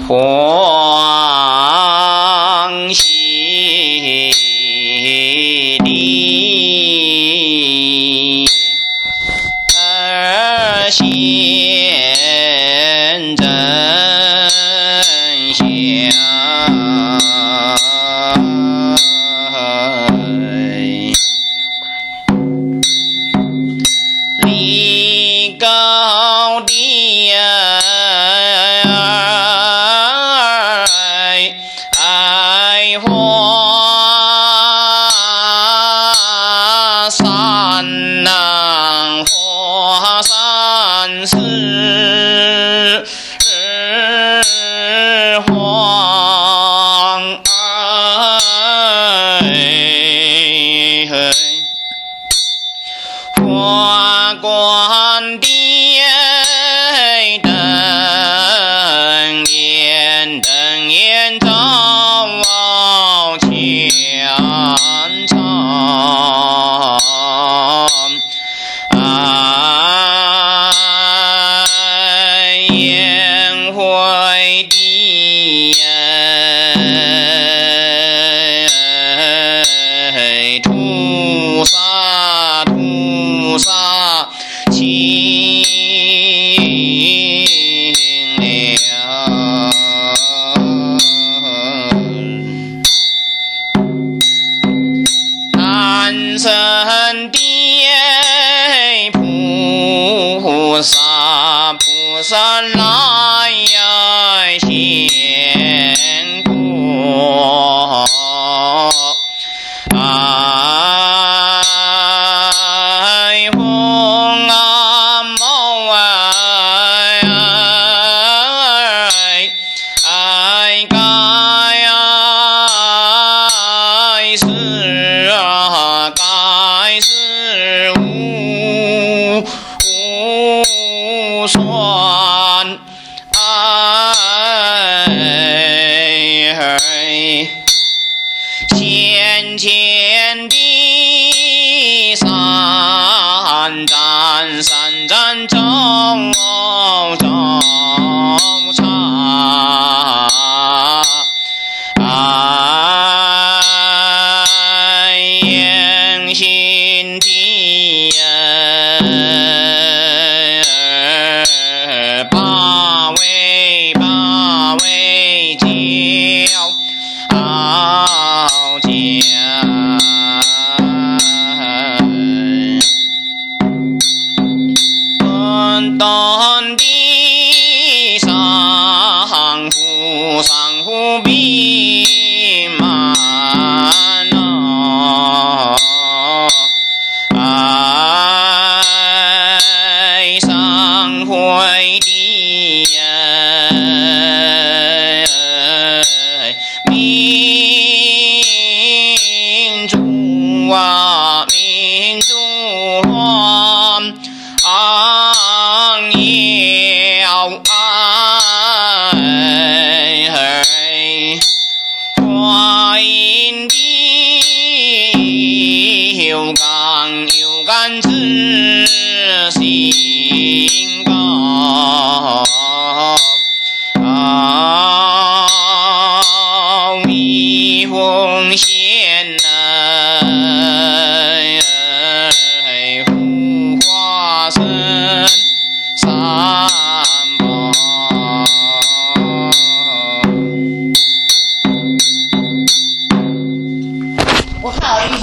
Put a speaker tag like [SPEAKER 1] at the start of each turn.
[SPEAKER 1] 黄溪里儿贤真相，立高地花山南花山是黄花冠地灯焰照前程，宴会地屠杀清了，南生的菩萨来献果，红啊毛该是无算浅浅的山站周言心的把位教的上湖并满上会的民族啊，民族要华阴的有感自信高，蜜红线护花生三宝。
[SPEAKER 2] 我还有一